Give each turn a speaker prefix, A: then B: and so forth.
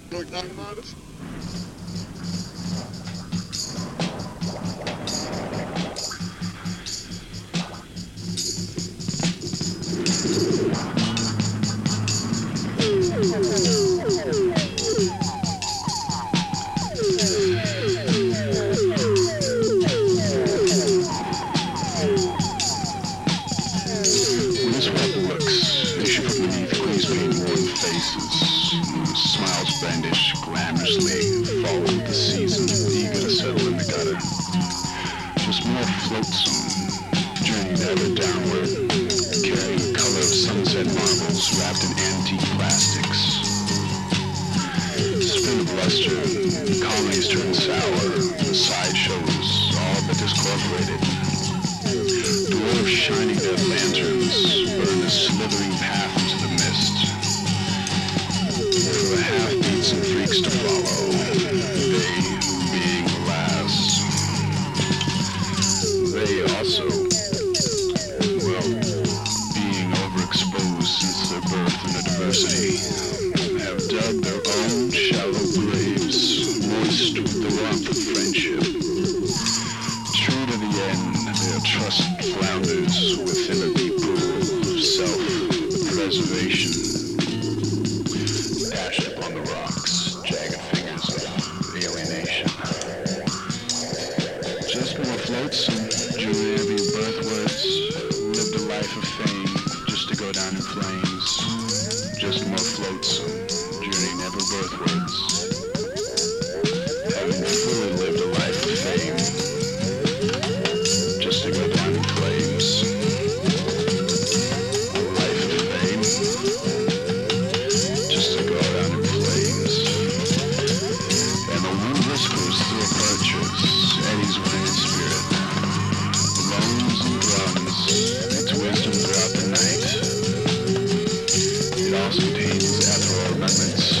A: Like that artist?
B: When this weapon looks, issue from beneath grease paint-worn faces, smiles brandish glamorously, follow the season, eager to settle in the gutter. Just more flotsam, journeying ever downward, carrying the color of sunset marbles wrapped in antique plastics. Spin of luster, comedies turn sour, sideshows all but discorporated. Dwarves shining their lanterns burn a slithering path into the mist. For the half-beats and freaks to follow, they being the last. They also, well, being overexposed since their birth in adversity, have dug their own shallow graves, moist with the warmth of friendship. True to the end, their trust flounders within a deep pool of self-preservation. Dashed upon the rocks, jagged fingers of alienation. Just more flotsam, Julia be birthwords, lived a life of fame, just to go down in flames. Just more flotsam, journey never birthwards. Having fully lived a life of fame, just to go down in flames. A life of fame, just to go down in flames. And the wind whispers through apertures, eddies within its spirit. Moans and drums, its wisdom throughout the night. It also contains ethereal remnants